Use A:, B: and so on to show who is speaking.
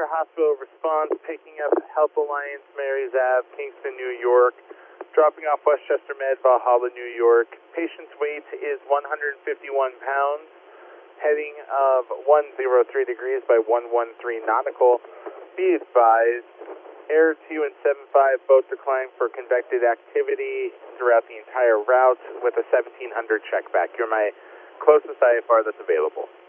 A: Westchester Hospital response, picking up Health Alliance, Mary's Ave, Kingston, New York, dropping off Westchester Med, Valhalla, New York. Patient's weight is 151 pounds, heading of 103 degrees by 113 nautical. Be advised, Air 2 and 75 both decline for convected activity throughout the entire route with a 1700 checkback. You're my closest IFR that's available.